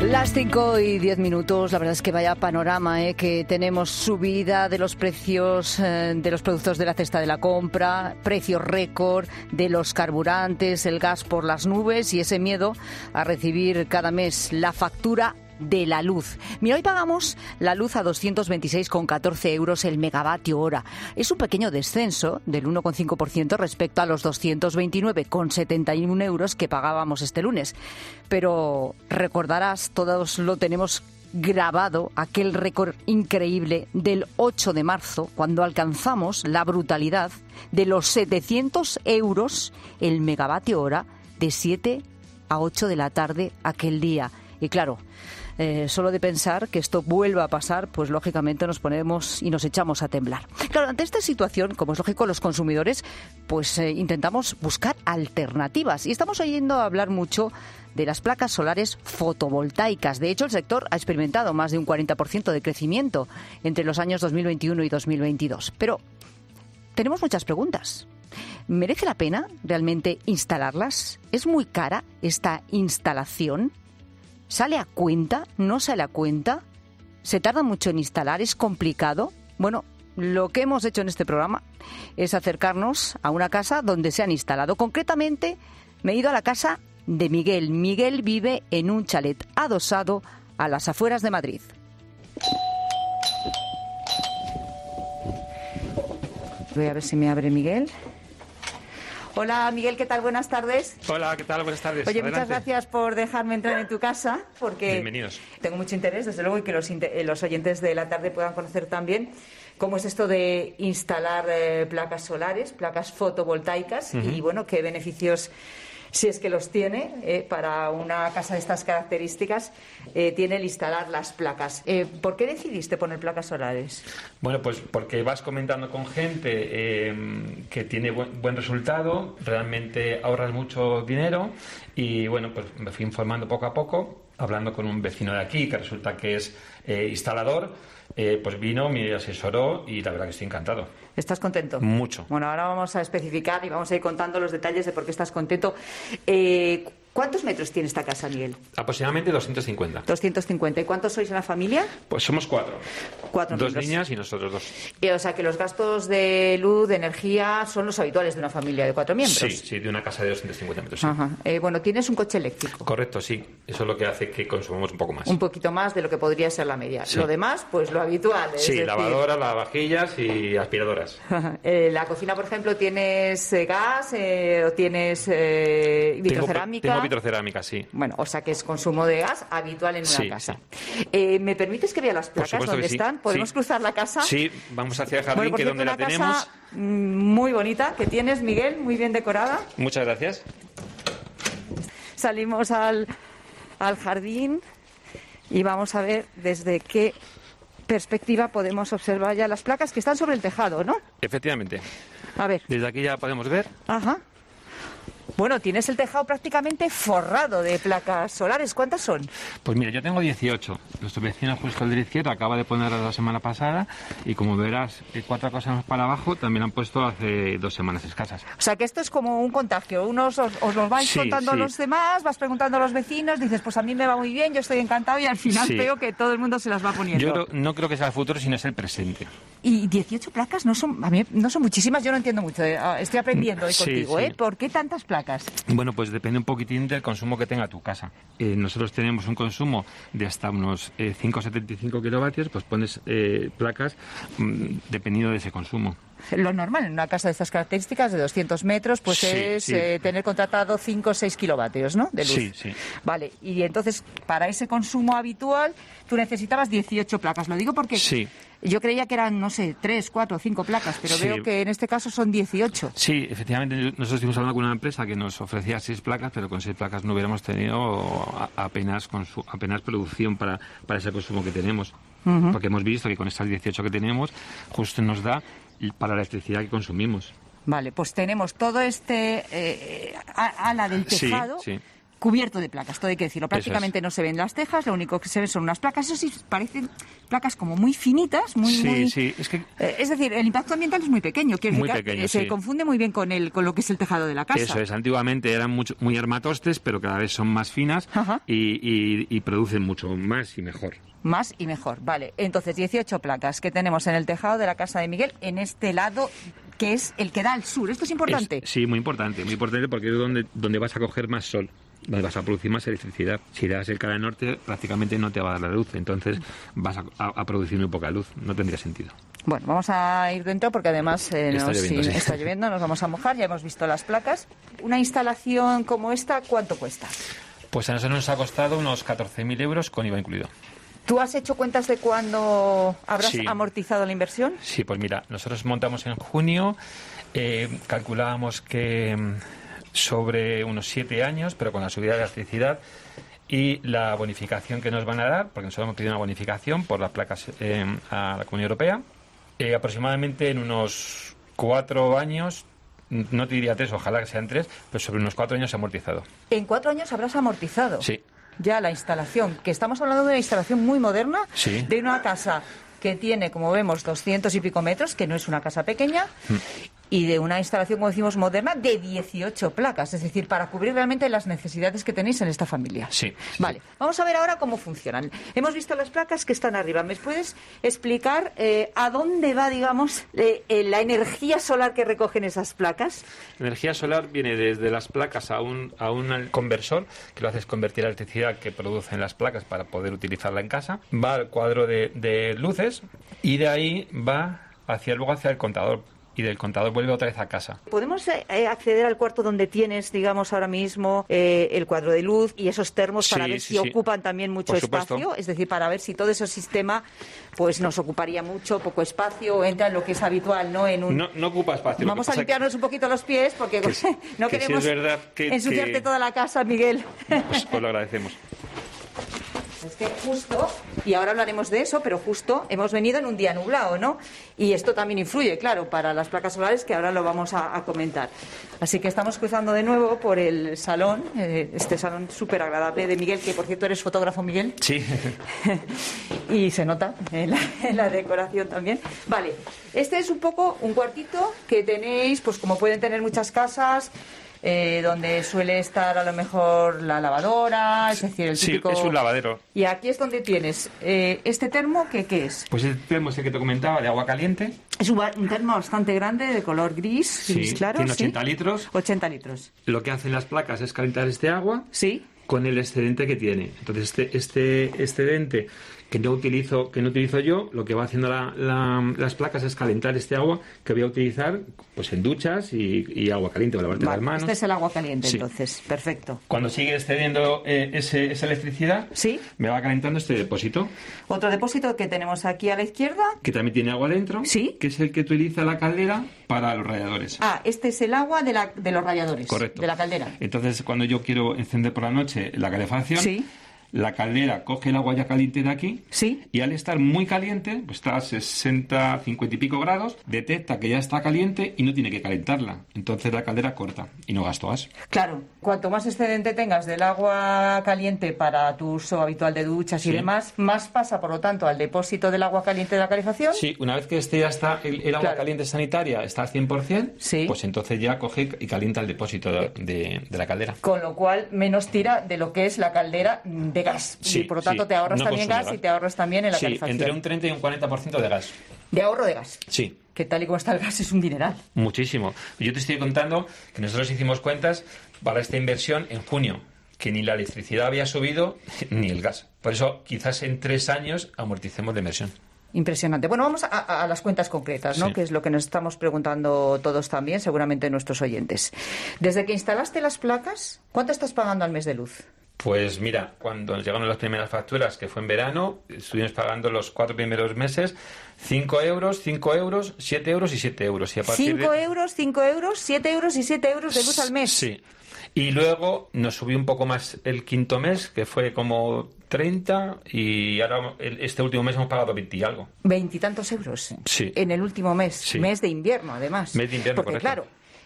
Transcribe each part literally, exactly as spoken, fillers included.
Las cinco y diez minutos, la verdad es que vaya panorama, ¿eh? Que tenemos subida de los precios eh, de los productos de la cesta de la compra, precios récord de los carburantes, el gas por las nubes y ese miedo a recibir cada mes la factura de la luz. Mira, hoy pagamos la luz a doscientos veintiséis con catorce euros el megavatio hora. Es un pequeño descenso del uno coma cinco por ciento respecto a los doscientos veintinueve con setenta y uno euros que pagábamos este lunes. Pero recordarás, todos lo tenemos grabado, aquel récord increíble del ocho de marzo, cuando alcanzamos la brutalidad de los setecientos euros el megavatio hora de siete a ocho de la tarde aquel día. Y claro, Eh, solo de pensar que esto vuelva a pasar, pues lógicamente nos ponemos y nos echamos a temblar. Claro, ante esta situación, como es lógico, los consumidores, pues eh, intentamos buscar alternativas. Y estamos oyendo hablar mucho de las placas solares fotovoltaicas. De hecho, el sector ha experimentado más de un cuarenta por ciento de crecimiento entre los años dos mil veintiuno y dos mil veintidós. Pero tenemos muchas preguntas. ¿Merece la pena realmente instalarlas? ¿Es muy cara esta instalación? ¿Sale a cuenta? ¿No sale a cuenta? ¿Se tarda mucho en instalar? ¿Es complicado? Bueno, lo que hemos hecho en este programa es acercarnos a una casa donde se han instalado. Concretamente, me he ido a la casa de Miguel. Miguel vive en un chalet adosado a las afueras de Madrid. Voy a ver si me abre Miguel. Hola Miguel, ¿qué tal? Buenas tardes. Hola, ¿qué tal? Buenas tardes. Oye, Adelante. muchas gracias por dejarme entrar en tu casa, porque Bienvenidos. Tengo mucho interés, desde luego, y que los, los oyentes de la tarde puedan conocer también cómo es esto de instalar eh, placas solares, placas fotovoltaicas, uh-huh. y bueno, qué beneficios, si es que los tiene, eh, para una casa de estas características, eh, tiene el instalar las placas. Eh, ¿Por qué decidiste poner placas solares? Bueno, pues porque vas comentando con gente eh, que tiene buen, buen resultado, realmente ahorras mucho dinero y bueno, pues me fui informando poco a poco, hablando con un vecino de aquí que resulta que es eh, instalador. Eh, pues vino, me asesoró y la verdad que estoy encantado. ¿Estás contento? Mucho. Bueno, ahora vamos a especificar y vamos a ir contando los detalles de por qué estás contento. Eh, ¿Cuántos metros tiene esta casa, Miguel? Aproximadamente doscientos cincuenta. doscientos cincuenta. ¿Y cuántos sois en la familia? Pues somos cuatro. Cuatro Dos miembros. niñas y nosotros dos. Eh, o sea que los gastos de luz, de energía, son los habituales de una familia de cuatro miembros. Sí, sí, de una casa de doscientos cincuenta metros. Sí. Ajá. Eh, bueno, tienes un coche eléctrico. Correcto, sí. Eso es lo que hace que consumamos un poco más. Un poquito más de lo que podría ser la media. Sí. Lo demás, pues lo habitual. Es sí, decir... lavadoras, lavavajillas y aspiradoras. eh, la cocina, por ejemplo, ¿tienes eh, gas eh, o tienes eh, vitrocerámica? Tengo, tengo vitrocerámica, sí. Bueno, o sea que es consumo de gas habitual en una sí, casa. Sí. Eh, ¿Me permites que vea las placas donde sí. están? ¿Podemos sí. cruzar la casa? Sí, vamos hacia el jardín, bueno, por que es cierto, donde la una tenemos. Casa muy bonita que tienes, Miguel, muy bien decorada. Muchas gracias. Salimos al, al jardín y vamos a ver desde qué perspectiva podemos observar ya las placas que están sobre el tejado, ¿no? Efectivamente. A ver. Desde aquí ya podemos ver. Ajá. Bueno, tienes el tejado prácticamente forrado de placas solares. ¿Cuántas son? Pues mira, yo tengo dieciocho. Nuestro vecino justo al de la izquierda acaba de ponerlas la semana pasada y como verás, cuatro cosas más para abajo también han puesto hace dos semanas escasas. O sea que esto es como un contagio. Unos os, os los vais sí, contando sí. a los demás, vas preguntando a los vecinos, dices, pues a mí me va muy bien, yo estoy encantado y al final sí. veo que todo el mundo se las va poniendo. Yo creo, no creo que sea el futuro, sino es el presente. Y dieciocho placas no son, a mí no son muchísimas, yo no entiendo mucho. Eh. Estoy aprendiendo hoy sí, contigo, sí. ¿eh? ¿Por qué tantas placas? Bueno, pues depende un poquitín del consumo que tenga tu casa. Eh, nosotros tenemos un consumo de hasta unos eh, cinco coma setenta y cinco kilovatios, pues pones eh, placas mmm, dependiendo de ese consumo. Lo normal en una casa de estas características, de doscientos metros, pues sí, es sí. Eh, tener contratado cinco o seis kilovatios, ¿no? De luz. Sí, sí. Vale, y entonces, para ese consumo habitual, tú necesitabas dieciocho placas. Lo digo porque sí. yo creía que eran, no sé, tres, cuatro, cinco placas, pero sí. veo que en este caso son dieciocho. Sí, efectivamente, nosotros estuvimos hablando con una empresa que nos ofrecía seis placas, pero con seis placas no hubiéramos tenido apenas, consu- apenas producción para, para ese consumo que tenemos. Uh-huh. Porque hemos visto que con estas dieciocho que tenemos, justo nos da para la electricidad que consumimos. Vale, pues tenemos todo este eh, ala del tejado sí, sí. cubierto de placas, todo hay que decirlo. Prácticamente no se ven las tejas, lo único que se ven son unas placas. Eso sí, parecen placas como muy finitas, muy... Sí, muy, sí, es que... Eh, es decir, el impacto ambiental es muy pequeño, quiero Muy decir, pequeño, se sí. confunde muy bien con el con lo que es el tejado de la casa. Eso es, antiguamente eran mucho, muy armatostes, pero cada vez son más finas y, y, y producen mucho más y mejor. Más y mejor, vale. Entonces, dieciocho placas que tenemos en el tejado de la casa de Miguel, en este lado que es el que da al sur. ¿Esto es importante? Es, sí, muy importante, muy importante porque es donde, donde vas a coger más sol, donde vas a producir más electricidad. Si le das el cara norte, prácticamente no te va a dar la luz, entonces vas a, a, a producir muy poca luz, no tendría sentido. Bueno, vamos a ir dentro porque además eh, está, nos, lloviendo, sí, sí. está lloviendo, nos vamos a mojar, ya hemos visto las placas. Una instalación como esta, ¿cuánto cuesta? Pues a nosotros nos ha costado unos catorce mil euros con I V A incluido. ¿Tú has hecho cuentas de cuándo habrás Sí. amortizado la inversión? Sí, pues mira, nosotros montamos en junio, eh, calculábamos que mm, sobre unos siete años, pero con la subida de la electricidad y la bonificación que nos van a dar, porque nosotros hemos pedido una bonificación por las placas eh, a la Comunidad Europea, eh, aproximadamente en unos cuatro años, no te diría tres, ojalá que sean tres, pero sobre unos cuatro años se ha amortizado. En cuatro años habrás amortizado. Sí. Ya la instalación, que estamos hablando de una instalación muy moderna, Sí. de una casa que tiene, como vemos, doscientos y pico metros, que no es una casa pequeña, mm. y de una instalación, como decimos, moderna, de dieciocho placas, es decir, para cubrir realmente las necesidades que tenéis en esta familia. Sí. Vale, vamos a ver ahora cómo funcionan. Hemos visto las placas que están arriba. ¿Me puedes explicar eh, a dónde va, digamos, eh, eh, la energía solar que recogen esas placas? La energía solar viene desde las placas a un, a un conversor, que lo hace es convertir la electricidad que producen las placas para poder utilizarla en casa. Va al cuadro de, de luces y de ahí va hacia luego hacia el contador. Y del contador vuelve otra vez a casa. ¿Podemos eh, acceder al cuarto donde tienes, digamos, ahora mismo eh, el cuadro de luz y esos termos para sí, ver sí, si sí. ocupan también mucho Por espacio? supuesto. Es decir, para ver si todo ese sistema pues nos ocuparía mucho, poco espacio, o entra en lo que es habitual, ¿no? En un... No, no ocupa espacio. Vamos a limpiarnos que... un poquito los pies porque que, no que queremos si es verdad que, ensuciarte que... toda la casa, Miguel. Pues, pues lo agradecemos. Es que justo, y ahora hablaremos de eso, pero justo hemos venido en un día nublado, ¿no? Y esto también influye, claro, para las placas solares, que ahora lo vamos a, a comentar. Así que estamos cruzando de nuevo por el salón, eh, este salón súper agradable de Miguel, que por cierto eres fotógrafo, Miguel. Sí. Y se nota en la, en la decoración también. Vale, este es un poco un cuartito que tenéis, pues como pueden tener muchas casas... Eh, donde suele estar a lo mejor la lavadora, es decir, el típico... Sí, es un lavadero. Y aquí es donde tienes eh, este termo, ¿qué, ¿qué es? Pues el termo es el que te comentaba, de agua caliente. Es un, un termo bastante grande, de color gris, gris Sí, claro. tiene ¿sí? ochenta litros. ochenta litros. Lo que hacen las placas es calentar este agua Sí. con el excedente que tiene. Entonces, este, este excedente que no utilizo que no utilizo yo, lo que va haciendo la, la, las placas es calentar este agua que voy a utilizar pues en duchas y, y agua caliente para lavarte Vale, las manos. este es el agua caliente, Sí. entonces. Perfecto. Cuando sigue excediendo eh, ese, esa electricidad, Sí. me va calentando este depósito, Otro depósito que tenemos aquí a la izquierda. que también tiene agua dentro, Sí. que es el que utiliza la caldera para los radiadores. Ah, este es el agua de, la, de los radiadores. Correcto. De la caldera. Entonces, cuando yo quiero encender por la noche la calefacción, Sí. la caldera coge el agua ya caliente de aquí Sí. y al estar muy caliente, pues está a sesenta, cincuenta y pico grados, detecta que ya está caliente y no tiene que calentarla. Entonces la caldera corta y no gasto gas. Claro, cuanto más excedente tengas del agua caliente para tu uso habitual de duchas y Sí. demás, más pasa, por lo tanto, al depósito del agua caliente de la calefacción. Sí, una vez que este ya está, el, el agua Claro. caliente sanitaria está al cien por ciento, Sí. pues entonces ya coge y calienta el depósito de, de- de la caldera. Con lo cual, menos tira de lo que es la caldera de gas. Sí, y por lo tanto, sí, te ahorras no también consume gas, gas. y te ahorras también en la Sí, calefacción. entre un treinta y un cuarenta por ciento de gas. De ahorro de gas. Sí. Que tal y como está el gas es un dineral. Muchísimo. Yo te estoy contando que nosotros hicimos cuentas para esta inversión en junio, que ni la electricidad había subido ni el gas. Por eso, quizás en tres años amorticemos la inversión. Impresionante. Bueno, vamos a, a las cuentas concretas, ¿no? Sí. Que es lo que nos estamos preguntando todos también, seguramente nuestros oyentes. Desde que instalaste las placas, ¿cuánto estás pagando al mes de luz? Pues mira, cuando nos llegaron las primeras facturas, que fue en verano, estuvimos pagando los cuatro primeros meses cinco euros, cinco euros, siete euros y siete euros. Y a partir cinco de... euros, cinco euros, siete euros y siete euros de luz al mes. Sí. Y luego nos subió un poco más el quinto mes, que fue como treinta, y ahora el- este último mes hemos pagado veinte y algo. Veintitantos euros. Sí. En el último mes. Sí. Mes de invierno, además. Mes de invierno, Porque, correcto. claro,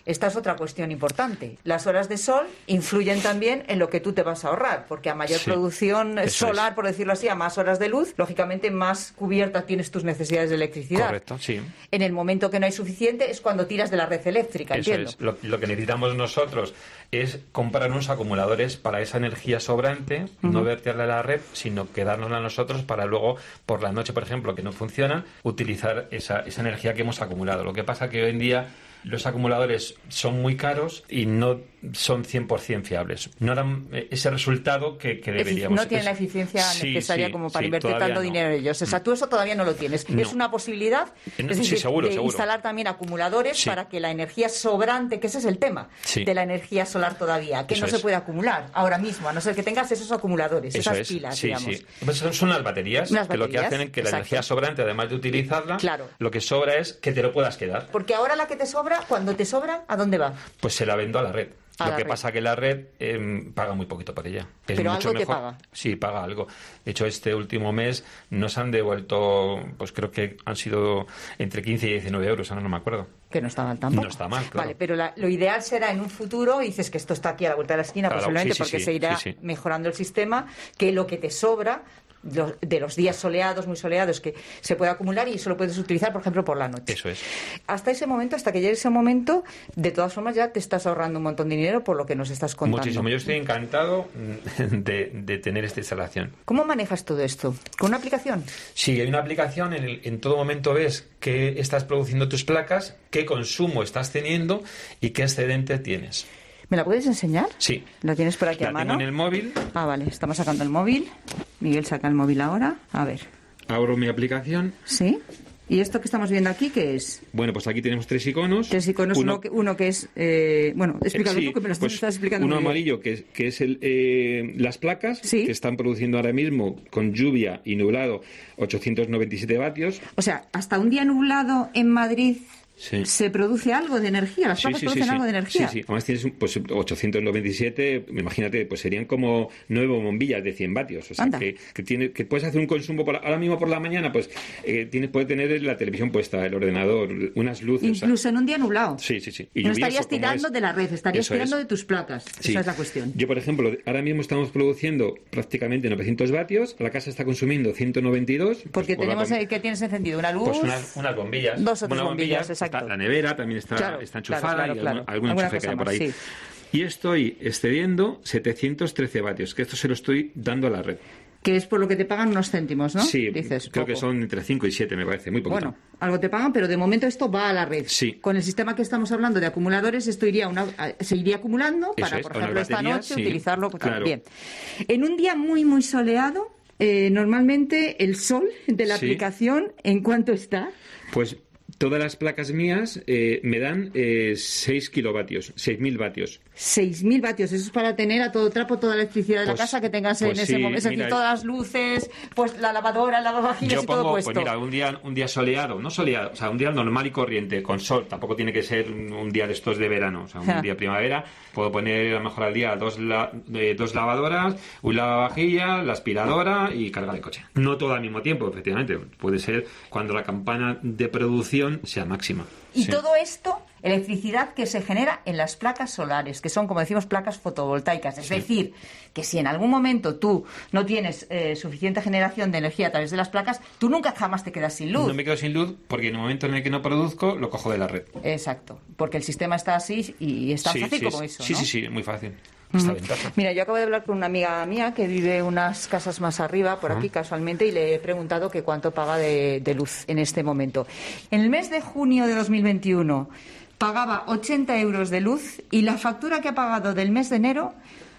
esta es otra cuestión importante. Las horas de sol influyen también en lo que tú te vas a ahorrar, porque a mayor Sí, producción solar, es. por decirlo así, a más horas de luz, lógicamente más cubierta tienes tus necesidades de electricidad. Correcto, sí. En el momento que no hay suficiente es cuando tiras de la red eléctrica, Eso entiendo. es. Lo, lo que necesitamos nosotros es comprar unos acumuladores para esa energía sobrante, uh-huh. no verterla a la red, sino quedárnosla a nosotros para luego, por la noche, por ejemplo, que no funcionan, utilizar esa, esa energía que hemos acumulado. Lo que pasa que hoy en día los acumuladores son muy caros y no son cien por ciento fiables. No dan ese resultado que, que deberíamos. No tienen la eficiencia sí, necesaria sí, como para sí, invertir tanto no. dinero en ellos. O sea, tú eso todavía no lo tienes. No. Es una posibilidad No, es decir, sí, seguro, de seguro. instalar también acumuladores sí. para que la energía sobrante, que ese es el tema sí. de la energía solar todavía, que eso no es. se puede acumular ahora mismo, a no ser que tengas esos acumuladores, eso esas es. pilas, sí, digamos. Sí. Pues son, son las baterías, Unas que baterías, lo que hacen es que exacto. la energía sobrante, además de utilizarla, claro. lo que sobra es que te lo puedas quedar. Porque ahora la que te sobra, cuando te sobra, ¿a dónde va? Pues se la vendo a la red. A Lo la que red. pasa que la red eh, paga muy poquito por ella. Es Pero mucho algo mejor. te paga. Sí, paga algo. De hecho, este último mes nos han devuelto, pues creo que han sido entre quince y diecinueve euros, ahora no me acuerdo. Que no está mal tampoco. No está mal, claro. Vale, pero la, lo ideal será en un futuro, dices que esto está aquí a la vuelta de la esquina, Claro, posiblemente sí, sí, porque sí, se irá sí, sí. mejorando el sistema, que lo que te sobra lo- de los días soleados, muy soleados, que se puede acumular y eso lo puedes utilizar, por ejemplo, por la noche. Eso es. Hasta ese momento, hasta que llegue ese momento, de todas formas ya te estás ahorrando un montón de dinero por lo que nos estás contando. Muchísimo. Yo estoy encantado de, de tener esta instalación. ¿Cómo manejas todo esto? ¿Con una aplicación? Sí, hay una aplicación, en, el, en todo momento ves qué estás produciendo tus placas, qué consumo estás teniendo y qué excedente tienes. ¿Me la puedes enseñar? Sí. ¿La tienes por aquí La a mano? tengo en el móvil. Ah, vale, estamos sacando el móvil. Miguel saca el móvil ahora. A ver. Abro mi aplicación. ¿Sí? ¿Y esto que estamos viendo aquí qué es? Bueno, pues aquí tenemos tres iconos. Tres iconos, uno, uno, que, uno que es... Eh, bueno, explícalo sí, tú, que me lo pues estás explicando uno muy bien. amarillo, que es, que es el, eh, las placas ¿Sí? que están produciendo ahora mismo con lluvia y nublado ochocientos noventa y siete vatios. O sea, hasta un día nublado en Madrid... Sí. ¿Se produce algo de energía? ¿Las Sí, placas sí, producen sí, algo sí. de energía? Sí, sí. Además tienes un- pues, ochocientos noventa y siete, imagínate, pues serían como nueve bombillas de cien vatios. O sea, Anda. que, que, tiene, que puedes hacer un consumo, por la- ahora mismo por la mañana, pues eh, tienes, puedes tener la televisión puesta, el ordenador, unas luces. Incluso o sea, en un día nublado. Sí, sí, sí. Y No lluvioso, estarías como tirando es. de la red, estarías Eso tirando es. de tus placas. Sí. Esa es la cuestión. Yo, por ejemplo, ahora mismo estamos produciendo prácticamente novecientos vatios, la casa está consumiendo ciento noventa y dos. pues, Porque por la tenemos, bom- eh, ¿qué tienes encendido? ¿Una luz? Pues unas, unas bombillas. Dos o tres Una bombilla, bombillas, exacto. está- la nevera también está, Claro, está claro, enchufada claro, y claro. algún, algún Alguna enchufe que cosa hay por más, ahí. sí. Y estoy excediendo setecientos trece vatios, que esto se lo estoy dando a la red. Que es por lo que te pagan unos céntimos, ¿no? Sí, Dices, creo poco. que son entre cinco y siete, me parece, muy poquito. Bueno, algo te pagan, pero de momento esto va a la red. Sí. Con el sistema que estamos hablando de acumuladores, esto iría una, a- se iría acumulando Eso para, es, por con las ejemplo, esta baterías, noche sí, utilizarlo pues, claro. bien. En un día muy, muy soleado, eh, normalmente el sol de la Sí. aplicación, ¿en cuánto está? Pues todas las placas mías eh, me dan eh, seis kilovatios, seis mil vatios. seis mil vatios, eso es para tener a todo trapo toda la electricidad de la Pues- casa que tengas pues en ese sí, momento. Es decir, mira, todas las luces, pues la lavadora, el lavavajillas Yo y todo pongo, puesto. pues mira, un día, un día soleado, no soleado, o sea, un día normal y corriente, con sol, tampoco tiene que ser un, un día de estos de verano, o sea, un Ja. día de primavera, puedo poner a lo mejor al día dos, la- eh, dos lavadoras, un lavavajillas, la aspiradora y cargar el coche. No todo al mismo tiempo, efectivamente, puede ser cuando la campana de producción sea máxima. Y Sí. todo esto, electricidad que se genera en las placas solares, que son, como decimos, placas fotovoltaicas. Es Sí. decir, que si en algún momento tú no tienes eh, suficiente generación de energía a través de las placas, tú nunca jamás te quedas sin luz. No me quedo sin luz porque en el momento en el que no produzco, lo cojo de la red. Exacto, porque el sistema está así y es tan Sí, fácil sí, como sí, eso, Sí, ¿no? sí, sí, muy fácil. Esta ventaja. Mira, yo acabo de hablar con una amiga mía que vive unas casas más arriba, por aquí casualmente, y le he preguntado que cuánto paga de, de luz en este momento. En el mes de junio de dos mil veintiuno pagaba ochenta euros de luz y la factura que ha pagado del mes de enero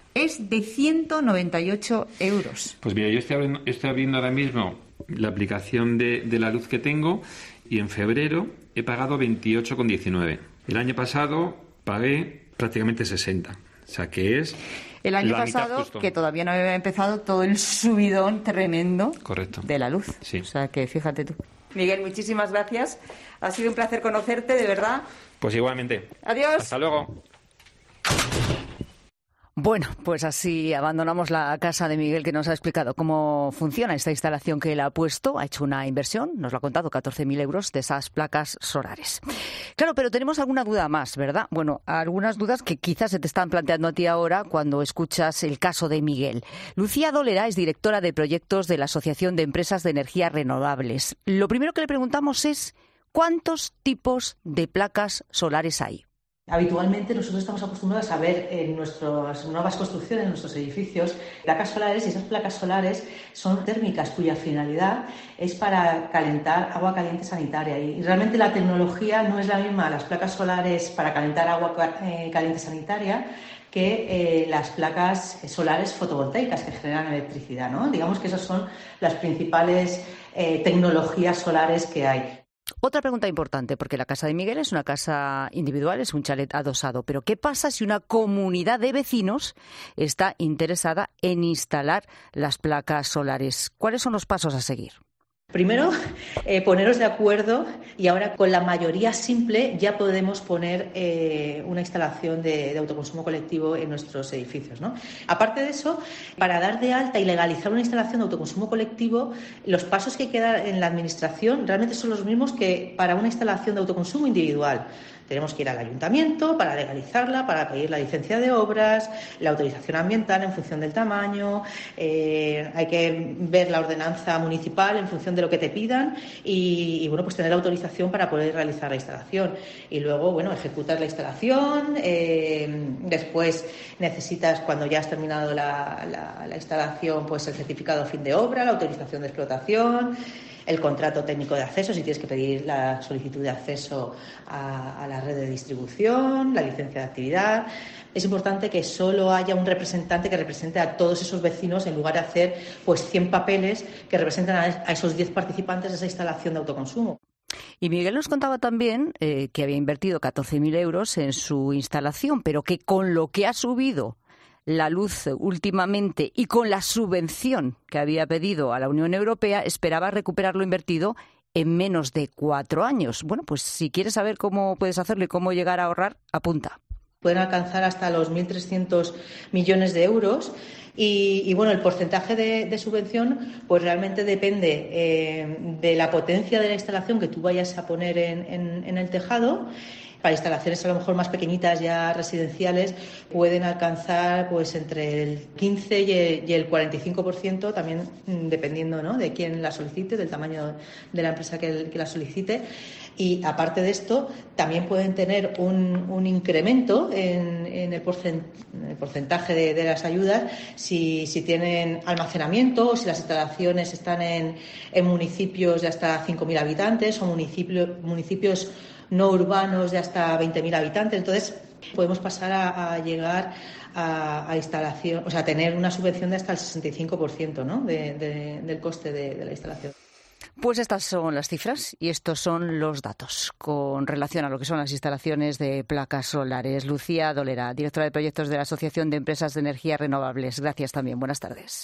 es de ciento noventa y ocho euros. Pues mira, yo estoy abriendo, estoy abriendo ahora mismo la aplicación de, de la luz que tengo y en febrero he pagado veintiocho con diecinueve. El año pasado pagué prácticamente sesenta. O sea que es El año la mitad pasado, justo. que todavía no había empezado todo el subidón tremendo Correcto. de la luz. Sí. O sea que fíjate tú. Miguel, muchísimas gracias. Ha sido un placer conocerte, de verdad. Pues igualmente. Adiós. Hasta luego. Bueno, pues así abandonamos la casa de Miguel, que nos ha explicado cómo funciona esta instalación que él ha puesto. Ha hecho una inversión, nos lo ha contado, catorce mil euros de esas placas solares. Claro, pero tenemos alguna duda más, ¿verdad? Bueno, algunas dudas que quizás se te están planteando a ti ahora cuando escuchas el caso de Miguel. Lucía Dolera es directora de proyectos de la Asociación de Empresas de Energías Renovables. Lo primero que le preguntamos es ¿cuántos tipos de placas solares hay? Habitualmente nosotros estamos acostumbrados a ver en nuestras nuevas construcciones, en nuestros edificios, placas solares, y esas placas solares son térmicas cuya finalidad es para calentar agua caliente sanitaria. Y realmente la tecnología no es la misma, las placas solares para calentar agua caliente sanitaria, que eh, las placas solares fotovoltaicas que generan electricidad, ¿no? Digamos que esas son las principales eh, tecnologías solares que hay. Otra pregunta importante, porque la casa de Miguel es una casa individual, es un chalet adosado, pero ¿qué pasa si una comunidad de vecinos está interesada en instalar las placas solares? ¿Cuáles son los pasos a seguir? Primero, eh, poneros de acuerdo, y ahora con la mayoría simple ya podemos poner eh, una instalación de, de autoconsumo colectivo en nuestros edificios, ¿no? Aparte de eso, para dar de alta y legalizar una instalación de autoconsumo colectivo, los pasos que hay que dar en la administración realmente son los mismos que para una instalación de autoconsumo individual. Tenemos que ir al ayuntamiento para legalizarla, para pedir la licencia de obras, la autorización ambiental en función del tamaño, eh, hay que ver la ordenanza municipal en función de lo que te pidan y, y bueno, pues tener la autorización para poder realizar la instalación. Y luego, bueno, ejecutar la instalación, eh, después necesitas, cuando ya has terminado la, la, la instalación, pues el certificado fin de obra, la autorización de explotación, el contrato técnico de acceso, si tienes que pedir la solicitud de acceso a, a la red de distribución, la licencia de actividad. Es importante que solo haya un representante que represente a todos esos vecinos en lugar de hacer pues cien papeles que representen a, a esos diez participantes de esa instalación de autoconsumo. Y Miguel nos contaba también eh, que había invertido catorce mil euros en su instalación, pero que con lo que ha subido la luz últimamente y con la subvención que había pedido a la Unión Europea, esperaba recuperar lo invertido en menos de cuatro años. Bueno, pues si quieres saber cómo puedes hacerlo y cómo llegar a ahorrar, apunta. Pueden alcanzar hasta los mil trescientos millones de euros y, y bueno, el porcentaje de, de subvención pues realmente depende eh, de la potencia de la instalación que tú vayas a poner en, en, en el tejado. Para instalaciones a lo mejor más pequeñitas, ya residenciales, pueden alcanzar pues entre el quince y el cuarenta y cinco por ciento, también dependiendo, ¿no?, de quién la solicite, del tamaño de la empresa que, que la solicite. Y aparte de esto, también pueden tener un, un incremento en, en, el porcent, en el porcentaje de, de las ayudas si, si tienen almacenamiento o si las instalaciones están en, en municipios de hasta cinco mil habitantes o municipios, municipios no urbanos de hasta veinte mil habitantes. Entonces, podemos pasar a, a llegar a, a instalación, o sea, a tener una subvención de hasta el sesenta y cinco por ciento, ¿no?, de, de, del coste de, de la instalación. Pues estas son las cifras y estos son los datos con relación a lo que son las instalaciones de placas solares. Lucía Dolera, directora de proyectos de la Asociación de Empresas de Energías Renovables. Gracias también. Buenas tardes.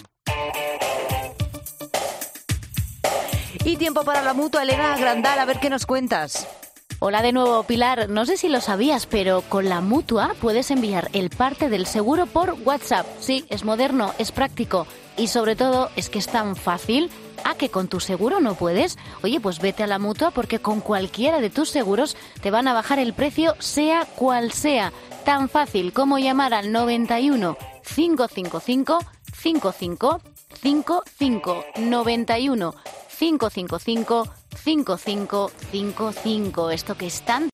Y tiempo para la Mutua. Elena Grandal, a ver qué nos cuentas. Hola de nuevo, Pilar. No sé si lo sabías, pero con la Mutua puedes enviar el parte del seguro por WhatsApp. Sí, es moderno, es práctico y sobre todo es que es tan fácil. ¿A que con tu seguro no puedes? Oye, pues vete a la Mutua porque con cualquiera de tus seguros te van a bajar el precio sea cual sea. Tan fácil como llamar al noventa y uno, cinco cinco cinco, cinco cinco cinco cinco, noventa y uno, cinco cinco cinco, cinco cinco cinco cinco. Esto que es tan